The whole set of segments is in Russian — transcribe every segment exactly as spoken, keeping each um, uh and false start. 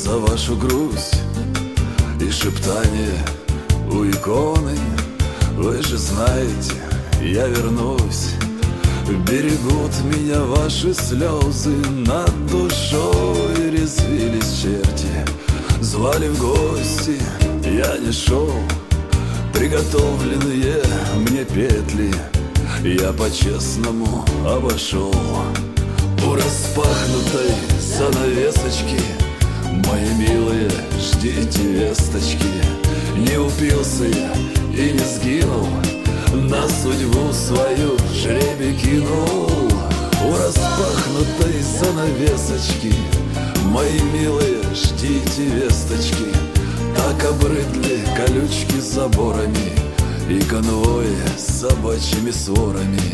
за вашу грусть и шептание у иконы. Вы же знаете, я вернусь. Берегут меня ваши слезы, над душой резвились черти. Звали в гости, я не шел. Приготовленные мне петли я по-честному обошел. У распахнутой занавесочки, мои милые, ждите весточки. Не упился я и не сгинул, на судьбу свою жребий кинул. У распахнутой занавесочки, мои милые, ждите весточки. Так обрыдли колючки заборами и конвои с собачьими сворами.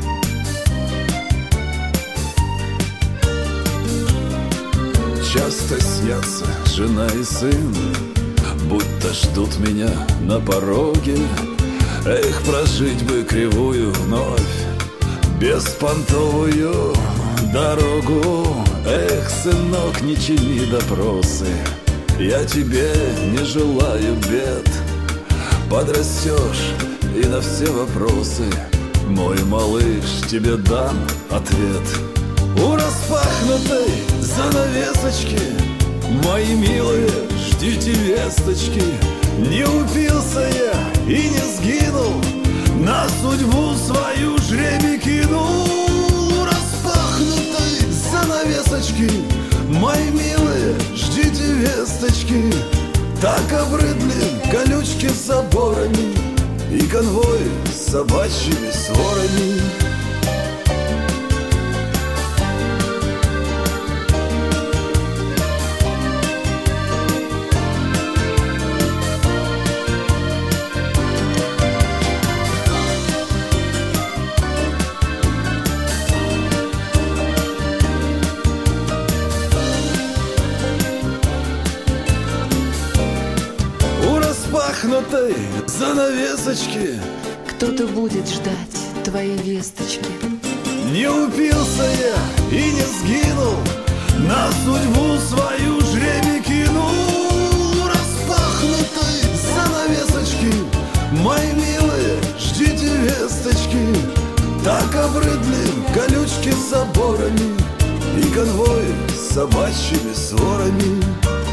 Часто снятся жена и сын, будто ждут меня на пороге. Эх, прожить бы кривую вновь, беспонтовую дорогу. Эх, сынок, не чини допросы, я тебе не желаю бед. Подрастешь и на все вопросы, мой малыш, тебе дам ответ. У распахнутой занавесочки, мои милые, ждите весточки. Не упился я и не сгинул, на судьбу свою жребий кинул. У распахнутой занавесочки, мои милые, ждите весточки. Так обрыдли колючки с заборами и конвои с собачьими сворами. Распахнутой занавесочки кто-то будет ждать твоей весточки. Не упился я и не сгинул, на судьбу свою жребий кинул. У распахнутой занавесочки, мои милые, ждите весточки. Так обрыдли колючки с заборами и конвои с собачьими сворами.